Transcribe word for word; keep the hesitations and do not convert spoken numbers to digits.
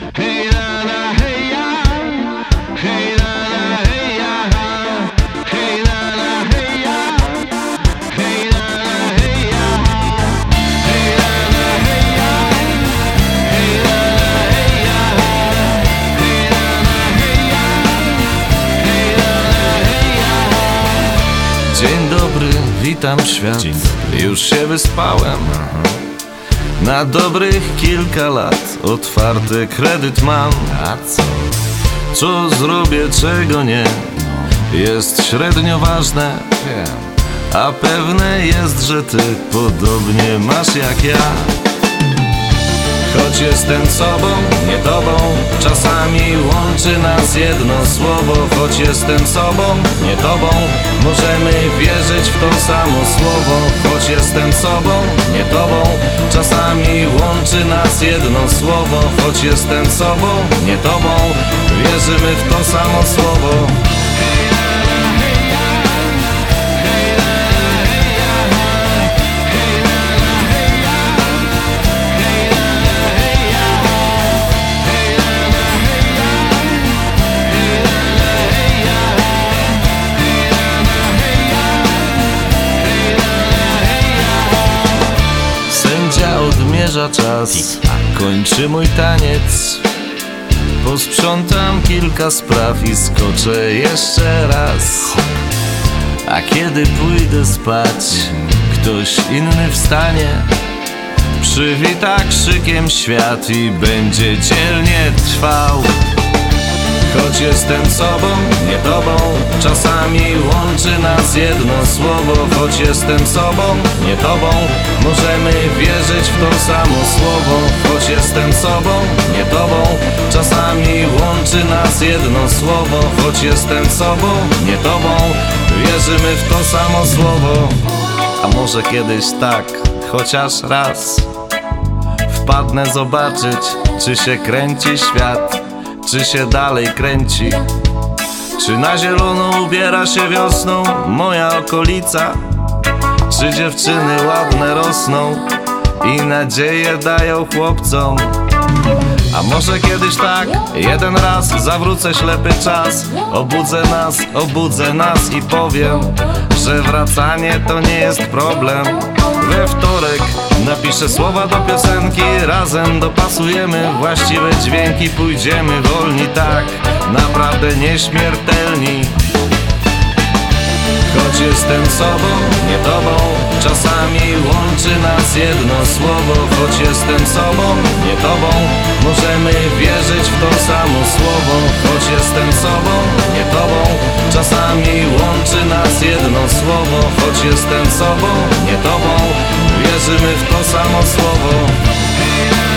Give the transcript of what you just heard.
Hej la la hej ja, hej la la hej ja, hej la la hej ja, hej la la hej ja, hej la la hej ja, hej la la hej ja, hej la la hej ja, hej la la hej ja. Dzień dobry, witam świat. Dzień dobry. Już się wyspałem. Na dobrych kilka lat otwarty kredyt mam. A co? Co zrobię, czego nie, jest średnio ważne. Wiem. A pewne jest, że ty podobnie masz jak ja. Choć jestem sobą, nie tobą, czasami łączy nas jedno słowo. Choć jestem sobą, nie tobą, możemy wierzyć w to samo słowo. Choć jestem sobą, nie tobą, czasami łączy nas jedno słowo. Choć jestem sobą, nie tobą, wierzymy w to samo słowo. Sędzia odmierza czas, kończy mój taniec. Posprzątam kilka spraw i skoczę jeszcze raz. A kiedy pójdę spać, ktoś inny wstanie, przywita krzykiem świat i będzie dzielnie trwał. Choć jestem sobą, nie tobą, czasami łączy nas jedno słowo. Choć jestem sobą, nie tobą, możemy wierzyć w to samo słowo. Choć jestem sobą, nie tobą, czasami łączy nas jedno słowo. Choć jestem sobą, nie tobą, wierzymy w to samo słowo. A może kiedyś tak, chociaż raz, wpadnę zobaczyć, czy się kręci świat, czy się dalej kręci, czy na zielono ubiera się wiosną moja okolica, czy dziewczyny ładne rosną i nadzieję dają chłopcom. A może kiedyś tak, jeden raz zawrócę ślepy czas, obudzę nas, obudzę nas i powiem, że wracanie to nie jest problem. We wtorek napiszę słowa do piosenki, razem dopasujemy właściwe dźwięki. Pójdziemy wolni, tak, naprawdę nieśmiertelni. Choć jestem sobą, nie tobą, czasami łączy nas jedno słowo. Choć jestem sobą, nie tobą, możemy wierzyć w to samo słowo. Choć jestem sobą, nie tobą, czasami łączy nas jedno słowo. Choć jestem sobą, nie tobą, wierzymy w to samo słowo.